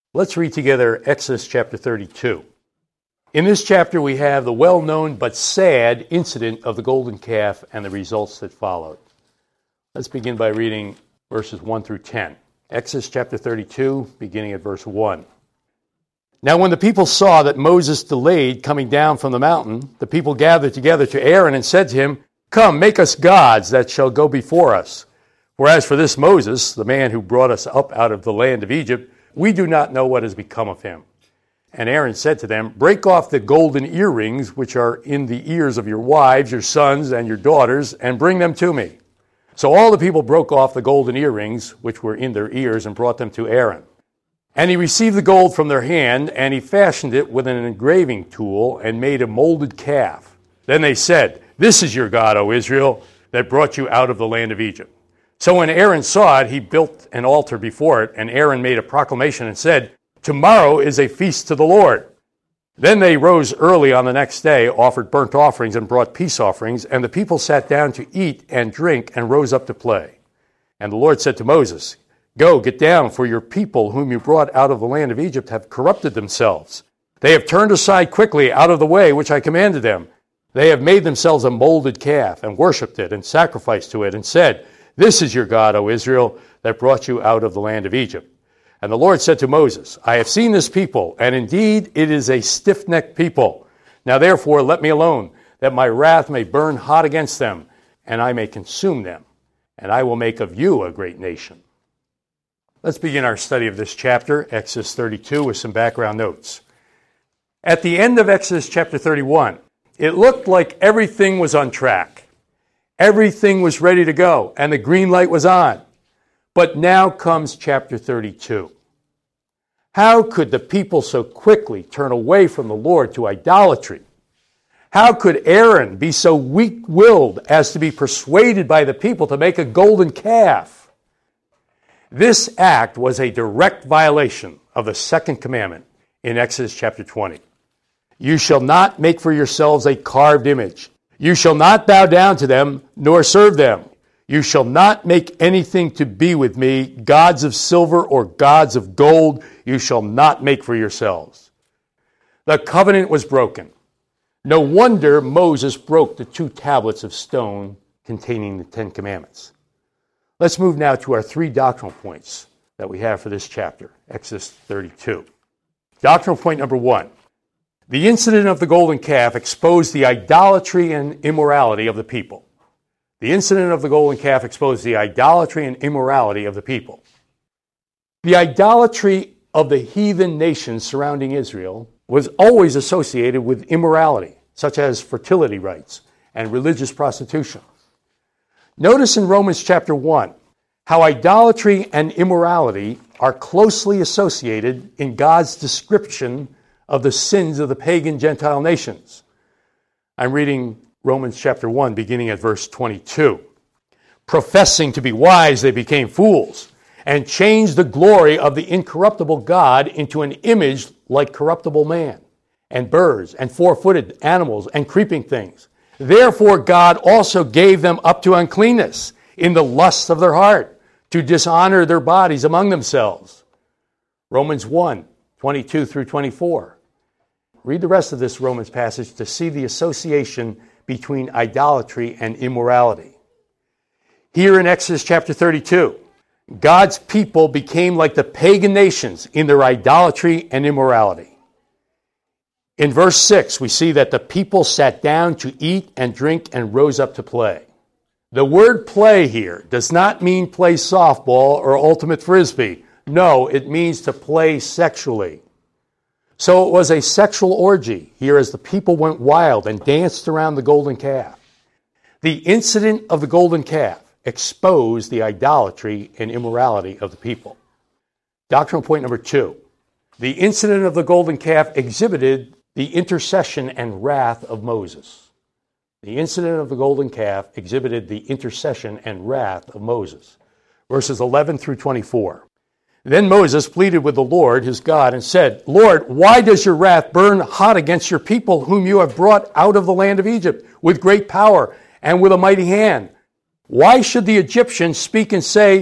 Let's read together Exodus chapter 32. In this chapter, we have the well-known but sad incident of the golden calf and the results that followed. Let's begin by reading verses 1 through 10. Exodus chapter 32, beginning at verse 1. Now when the people saw that Moses delayed coming down from the mountain, the people gathered together to Aaron and said to him, "Come, make us gods that shall go before us. For as for this Moses, the man who brought us up out of the land of Egypt, we do not know what has become of him." And Aaron said to them, "Break off the golden earrings which are in the ears of your wives, your sons, and your daughters, and bring them to me." So all the people broke off the golden earrings which were in their ears and brought them to Aaron. And he received the gold from their hand, and he fashioned it with an engraving tool and made a molded calf. Then they said, "This is your God, O Israel, that brought you out of the land of Egypt." So when Aaron saw it, he built an altar before it, and Aaron made a proclamation and said, "Tomorrow is a feast to the Lord." Then they rose early on the next day, offered burnt offerings, and brought peace offerings, and the people sat down to eat and drink and rose up to play. And the Lord said to Moses, "Go, get down, for your people whom you brought out of the land of Egypt have corrupted themselves. They have turned aside quickly out of the way which I commanded them. They have made themselves a molded calf and worshipped it and sacrificed to it and said, 'This is your God, O Israel, that brought you out of the land of Egypt.' And the Lord said to Moses, 'I have seen this people, and indeed it is a stiff-necked people. Now therefore let me alone, that my wrath may burn hot against them, and I may consume them, and I will make of you a great nation.'" Let's begin our study of this chapter, Exodus 32, with some background notes. At the end of Exodus chapter 31, it looked like everything was on track. Everything was ready to go, and the green light was on. But now comes chapter 32. How could the people so quickly turn away from the Lord to idolatry? How could Aaron be so weak-willed as to be persuaded by the people to make a golden calf? This act was a direct violation of the second commandment in Exodus chapter 20. "You shall not make for yourselves a carved image. You shall not bow down to them, nor serve them. You shall not make anything to be with me, gods of silver or gods of gold, you shall not make for yourselves." The covenant was broken. No wonder Moses broke the 2 tablets of stone containing the 10 commandments. Let's move now to our 3 doctrinal points that we have for this chapter, Exodus 32. Doctrinal point number 1. The incident of the golden calf exposed the idolatry and immorality of the people. The incident of the golden calf exposed the idolatry and immorality of the people. The idolatry of the heathen nations surrounding Israel was always associated with immorality, such as fertility rites and religious prostitution. Notice in Romans chapter 1 how idolatry and immorality are closely associated in God's description of the sins of the pagan Gentile nations. I'm reading Romans chapter 1, beginning at verse 22. "Professing to be wise, they became fools, and changed the glory of the incorruptible God into an image like corruptible man, and birds, and four-footed animals, and creeping things. Therefore God also gave them up to uncleanness in the lusts of their heart, to dishonor their bodies among themselves." Romans 1, 22 through 24. Read the rest of this Romans passage to see the association between idolatry and immorality. Here in Exodus chapter 32, God's people became like the pagan nations in their idolatry and immorality. In verse 6, we see that the people sat down to eat and drink and rose up to play. The word play here does not mean play softball or ultimate frisbee. No, it means to play sexually. So it was a sexual orgy here as the people went wild and danced around the golden calf. The incident of the golden calf exposed the idolatry and immorality of the people. Doctrinal point number 2. The incident of the golden calf exhibited the intercession and wrath of Moses. The incident of the golden calf exhibited the intercession and wrath of Moses. Verses 11 through 24. "Then Moses pleaded with the Lord, his God, and said, 'Lord, why does your wrath burn hot against your people whom you have brought out of the land of Egypt with great power and with a mighty hand? Why should the Egyptians speak and say,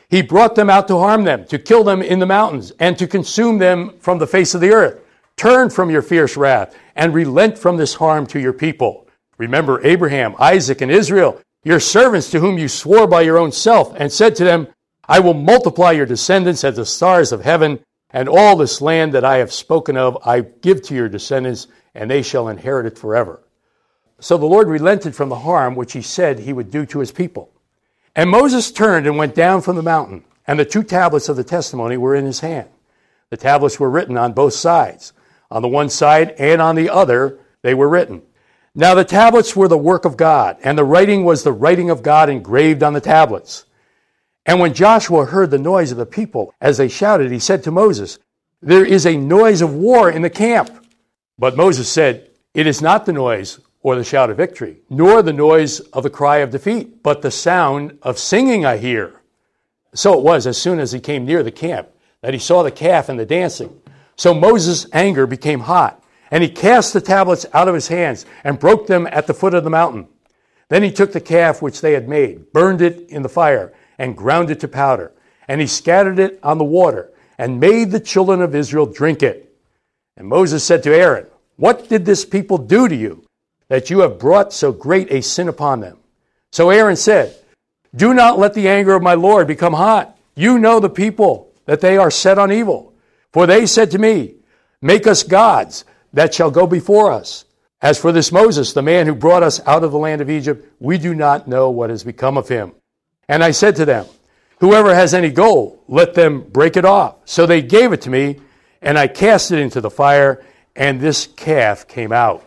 He brought them out to harm them, to kill them in the mountains, and to consume them from the face of the earth. Turn from your fierce wrath, and relent from this harm to your people. Remember Abraham, Isaac, and Israel, your servants to whom you swore by your own self, and said to them, I will multiply your descendants as the stars of heaven, and all this land that I have spoken of I give to your descendants, and they shall inherit it forever. So the Lord relented from the harm which he said he would do to his people. And Moses turned and went down from the mountain, and the 2 tablets of the testimony were in his hand. The tablets were written on both sides. On the one side and on the other they were written. Now the tablets were the work of God, and the writing was the writing of God engraved on the tablets. And when Joshua heard the noise of the people as they shouted, he said to Moses, There is a noise of war in the camp. But Moses said, It is not the noise or the shout of victory, nor the noise of the cry of defeat, but the sound of singing I hear. So it was, as soon as he came near the camp, that he saw the calf and the dancing. So Moses' anger became hot, and he cast the tablets out of his hands and broke them at the foot of the mountain. Then he took the calf which they had made, burned it in the fire, and ground it to powder. And he scattered it on the water, and made the children of Israel drink it. And Moses said to Aaron, What did this people do to you, that you have brought so great a sin upon them? So Aaron said, Do not let the anger of my Lord become hot. You know the people, that they are set on evil. For they said to me, Make us gods that shall go before us. As for this Moses, the man who brought us out of the land of Egypt, we do not know what has become of him. And I said to them, Whoever has any gold, let them break it off. So they gave it to me, and I cast it into the fire, and this calf came out.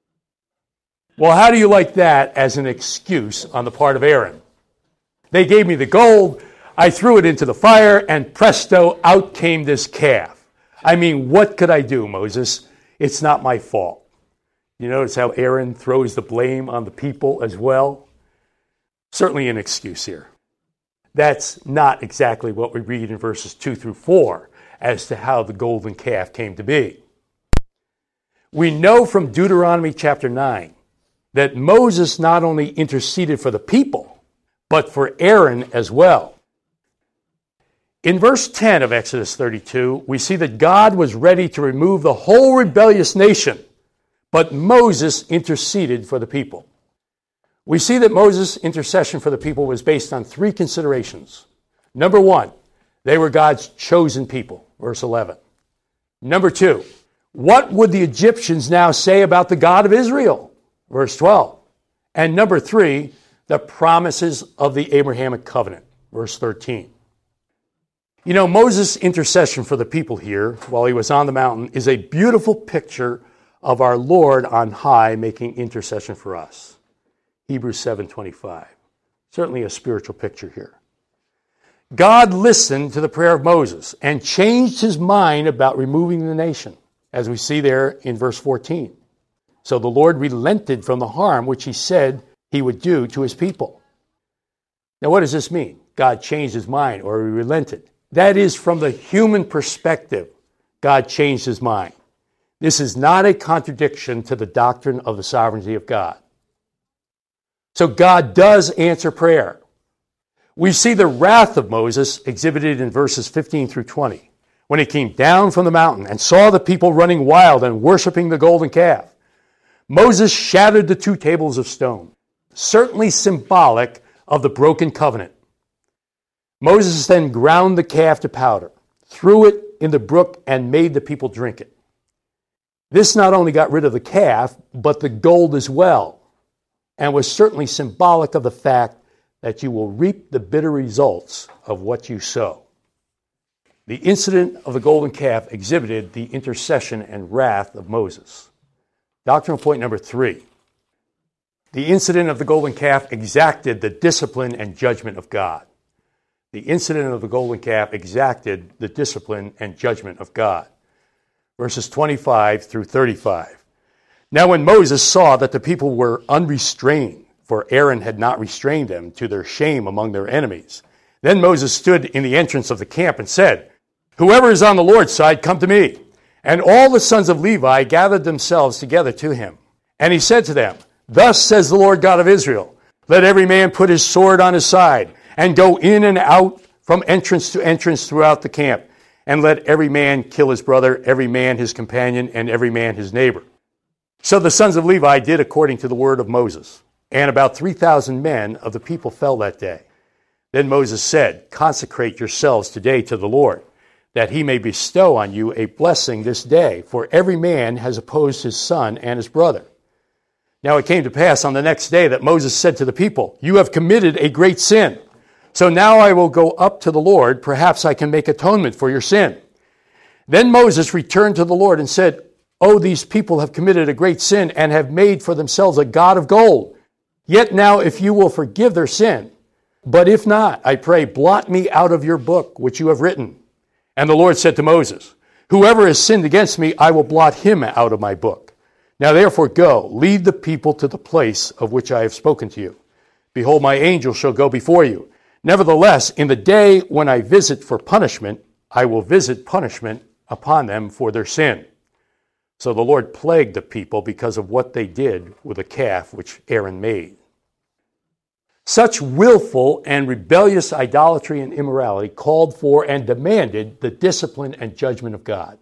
Well, how do you like that as an excuse on the part of Aaron? They gave me the gold, I threw it into the fire, and presto, out came this calf. I mean, what could I do, Moses? It's not my fault. You notice how Aaron throws the blame on the people as well? Certainly an excuse here. That's not exactly what we read in verses 2 through 4 as to how the golden calf came to be. We know from Deuteronomy chapter 9 that Moses not only interceded for the people, but for Aaron as well. In verse 10 of Exodus 32, we see that God was ready to remove the whole rebellious nation, but Moses interceded for the people. We see that Moses' intercession for the people was based on 3 considerations. Number 1, they were God's chosen people, verse 11. Number 2, what would the Egyptians now say about the God of Israel, verse 12. And number 3, the promises of the Abrahamic covenant, verse 13. You know, Moses' intercession for the people here, while he was on the mountain, is a beautiful picture of our Lord on high making intercession for us. Hebrews 7:25. Certainly a spiritual picture here. God listened to the prayer of Moses and changed his mind about removing the nation, as we see there in verse 14. So the Lord relented from the harm which he said he would do to his people. Now what does this mean? God changed his mind or he relented. That is, from the human perspective, God changed his mind. This is not a contradiction to the doctrine of the sovereignty of God. So God does answer prayer. We see the wrath of Moses exhibited in verses 15 through 20, when he came down from the mountain and saw the people running wild and worshiping the golden calf. Moses shattered the 2 tables of stone, certainly symbolic of the broken covenant. Moses then ground the calf to powder, threw it in the brook, and made the people drink it. This not only got rid of the calf, but the gold as well, and was certainly symbolic of the fact that you will reap the bitter results of what you sow. The incident of the golden calf exhibited the intercession and wrath of Moses. Doctrinal point number 3. The incident of the golden calf exacted the discipline and judgment of God. The incident of the golden calf exacted the discipline and judgment of God. Verses 25 through 35. Now when Moses saw that the people were unrestrained, for Aaron had not restrained them to their shame among their enemies, then Moses stood in the entrance of the camp and said, Whoever is on the Lord's side, come to me. And all the sons of Levi gathered themselves together to him. And he said to them, Thus says the Lord God of Israel, Let every man put his sword on his side, and go in and out from entrance to entrance throughout the camp, and let every man kill his brother, every man his companion, and every man his neighbor. So the sons of Levi did according to the word of Moses, and about 3,000 men of the people fell that day. Then Moses said, consecrate yourselves today to the Lord, that he may bestow on you a blessing this day, for every man has opposed his son and his brother. Now it came to pass on the next day that Moses said to the people, you have committed a great sin. So now I will go up to the Lord, perhaps I can make atonement for your sin. Then Moses returned to the Lord and said, oh, these people have committed a great sin and have made for themselves a god of gold. Yet now if you will forgive their sin, but if not, I pray, blot me out of your book which you have written. And the Lord said to Moses, whoever has sinned against me, I will blot him out of my book. Now therefore go, lead the people to the place of which I have spoken to you. Behold, my angel shall go before you. Nevertheless, in the day when I visit for punishment, I will visit punishment upon them for their sin. So the Lord plagued the people because of what they did with the calf which Aaron made. Such willful and rebellious idolatry and immorality called for and demanded the discipline and judgment of God.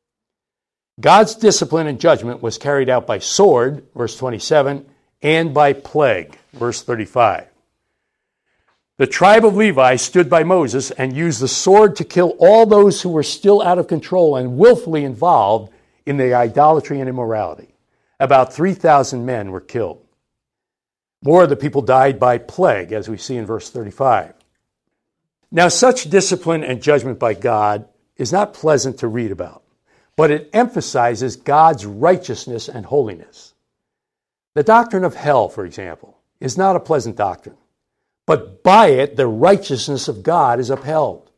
God's discipline and judgment was carried out by sword, verse 27, and by plague, verse 35. The tribe of Levi stood by Moses and used the sword to kill all those who were still out of control and willfully involved in the idolatry and immorality. About 3,000 men were killed. More of the people died by plague, as we see in verse 35. Now, such discipline and judgment by God is not pleasant to read about, but it emphasizes God's righteousness and holiness. The doctrine of hell, for example, is not a pleasant doctrine, but by it, the righteousness of God is upheld.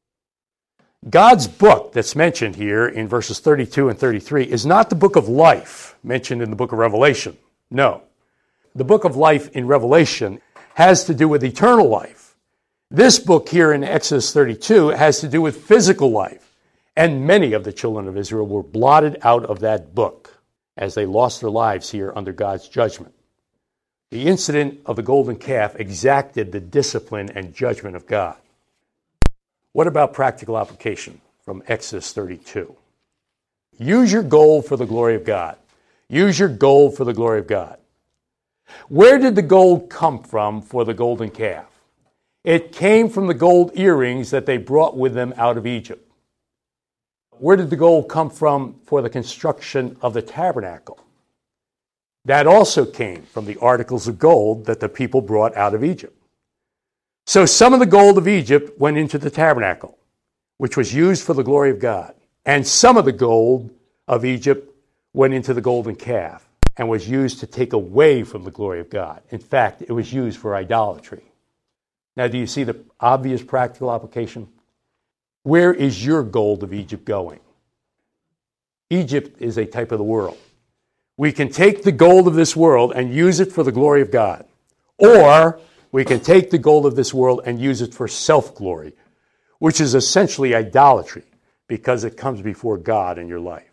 God's book that's mentioned here in verses 32 and 33 is not the book of life mentioned in the book of Revelation. No. The book of life in Revelation has to do with eternal life. This book here in Exodus 32 has to do with physical life. And many of the children of Israel were blotted out of that book as they lost their lives here under God's judgment. The incident of the golden calf exacted the discipline and judgment of God. What about practical application from Exodus 32? Use your gold for the glory of God. Use your gold for the glory of God. Where did the gold come from for the golden calf? It came from the gold earrings that they brought with them out of Egypt. Where did the gold come from for the construction of the tabernacle? That also came from the articles of gold that the people brought out of Egypt. So some of the gold of Egypt went into the tabernacle, which was used for the glory of God. And some of the gold of Egypt went into the golden calf and was used to take away from the glory of God. In fact, it was used for idolatry. Now, do you see the obvious practical application? Where is your gold of Egypt going? Egypt is a type of the world. We can take the gold of this world and use it for the glory of God. Or we can take the gold of this world and use it for self-glory, which is essentially idolatry because it comes before God in your life.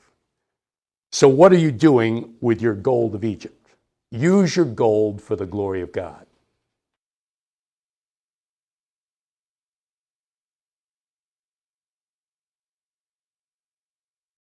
So what are you doing with your gold of Egypt? Use your gold for the glory of God.